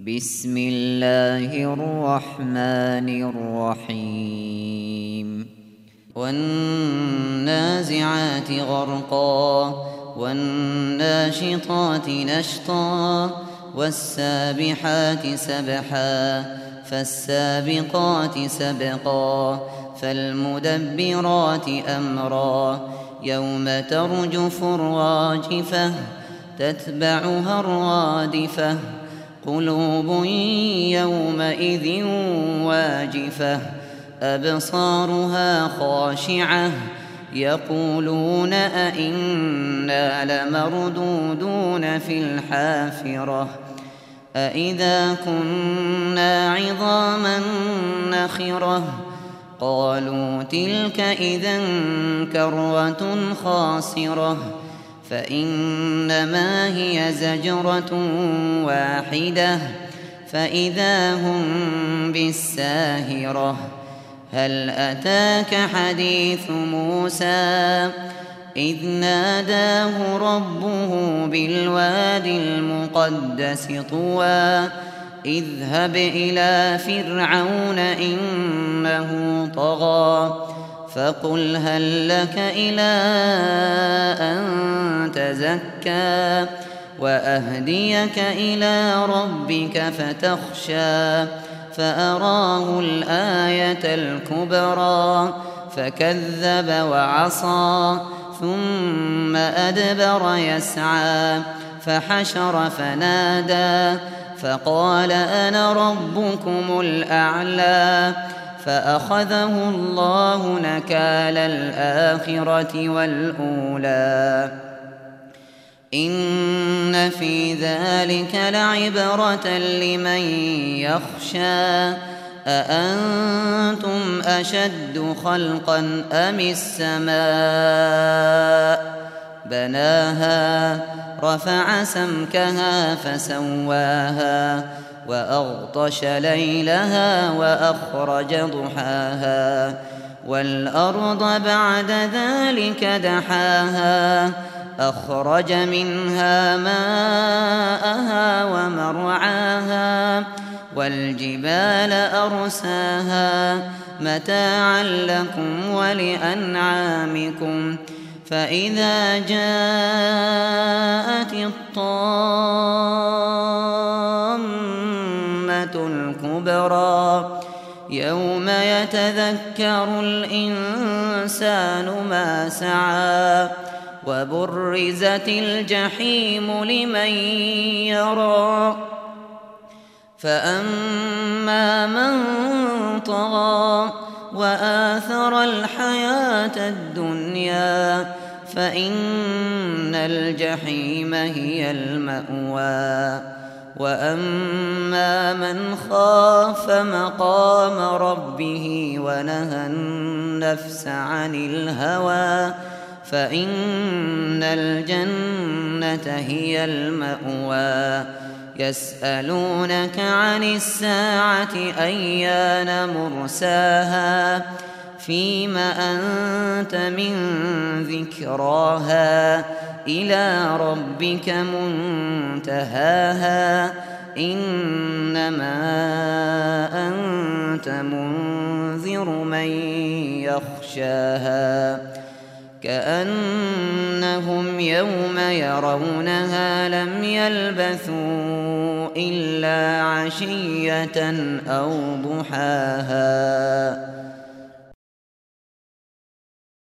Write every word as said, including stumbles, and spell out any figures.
بسم الله الرحمن الرحيم والنازعات غرقا والناشطات نشطا والسابحات سبحا فالسابقات سبقا فالمدبرات أمرا يوم ترجف الراجفة تتبعها الرادفة قلوب يومئذ واجفة أبصارها خاشعة يقولون أئنا لمردودون في الحافرة أئذا كنا عظاما نخرة قالوا تلك إذا كرة خاسرة فإنما هي زجرة واحدة فإذا هم بالساهرة هل أتاك حديث موسى إذ ناداه ربه بالوادي المقدس طوى اذهب إلى فرعون إنه طغى فقل هل لك إلى أن تزكى وأهديك إلى ربك فتخشى فأراه الآية الكبرى فكذب وعصى ثم أدبر يسعى فحشر فنادى فقال أنا ربكم الأعلى فأخذه الله نكال الآخرة والأولى إن في ذلك لعبرة لمن يخشى أأنتم أشد خلقا أم السماء بناها رفع سمكها فسواها وأغطش ليلها وأخرج ضحاها والأرض بعد ذلك دحاها أخرج منها ماءها ومرعاها والجبال أرساها متاعا لكم ولأنعامكم فإذا جاءت الطامة الكبرى يوم يتذكر الإنسان ما سعى وبرزت الجحيم لمن يرى فأما من طغى وآثر الحياة الدنيا فإن الجحيم هي المأوى وأما من خاف مقام ربه ونهى النفس عن الهوى فإن الجنة هي المأوى يسألونك عن الساعة أيان مرساها فيم أنت من ذكراها إلى ربك منتهاها إنما أنت منذر من يخشاها كأنهم يوم يرونها لم يلبثوا إلا عشية أو ضحاها